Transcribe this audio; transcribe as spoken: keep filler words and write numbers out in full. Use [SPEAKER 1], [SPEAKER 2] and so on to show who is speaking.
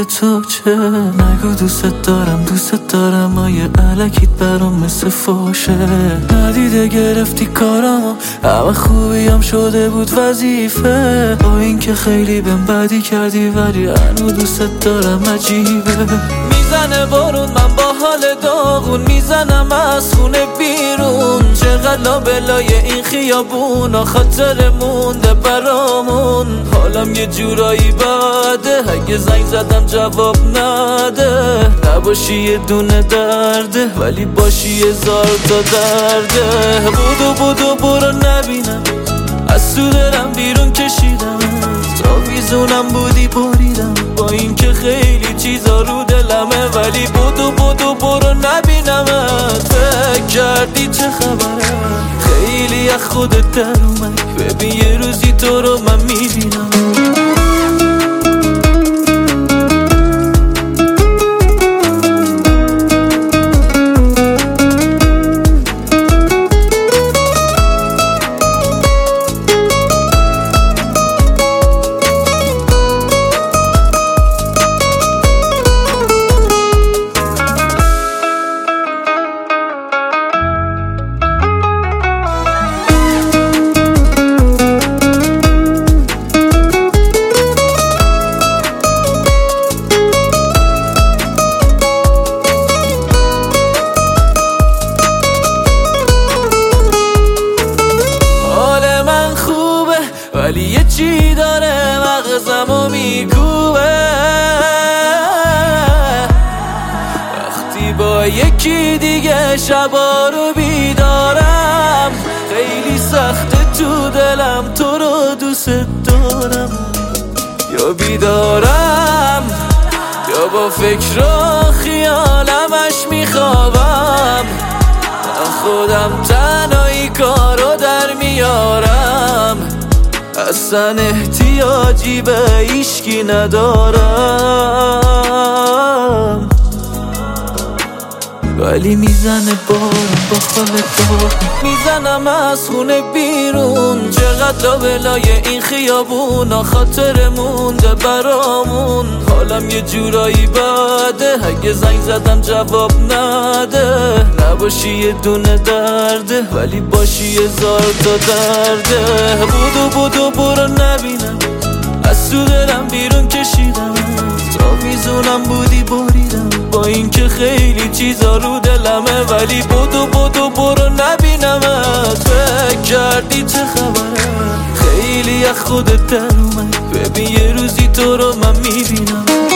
[SPEAKER 1] تو چه؟ نگو دوست دارم دوست دارم مایه علکیت برام مثل فاشه. ندیده گرفتی کارامو، همه خوبیم شده بود وظیفه. با این که خیلی بهم بدی کردی ولی هنو دوست دارم عجیبه. میزنه بارون من با حال داغون، میزنم از خونه بیرون. چقدر لابلای این خیابون خاطر مونده برامون. حالم یه جورایی بده اگه زنگ زدم جواب نده. نباشی یه دونه درده ولی باشی یه زار تا درده. بودو بودو برو نبینم، از تو دلم بیرون کشیدم. تا ویزونم بودی بریدم، با این که خیلی چیزا رو دلمه. ولی بودو بودو برو نبینمت. فکر کردی چه خبره؟ خیلی از خودت در اومد. ببین یه روزی تو رو من میبینم. ولی یه چی داره مغزمو میکوبه. وقتی با یکی دیگه شبا رو بیدارم، خیلی سخته تو دلم تو رو دوست دارم. یا بیدارم یا با فکر و خیالمش میخوابم. خودم تنهایی کارو در میارم، اصلا احتیاجی به هیچکی ندارم. ولی میزنه بارم با خالت، میزنم از خونه بیرون. چقدر لابلای این خیابون خاطر مونده برامون. حالم یه جورایی بده اگه زنگ زدم جواب نده. نباشی یه دونه درده ولی باشی یه زار تا درده. بودو بودو برو نبینم، از تو دلم بیرون کشیدم. تا میزونم بودی بریدم، با این که خیلی چیزا رو دلمه. ولی بودو بودو برو نبینمت. فکر کردی چه خبره؟ خیلی از خودت در اومد. ببین یه روزی تو رو من میبینم.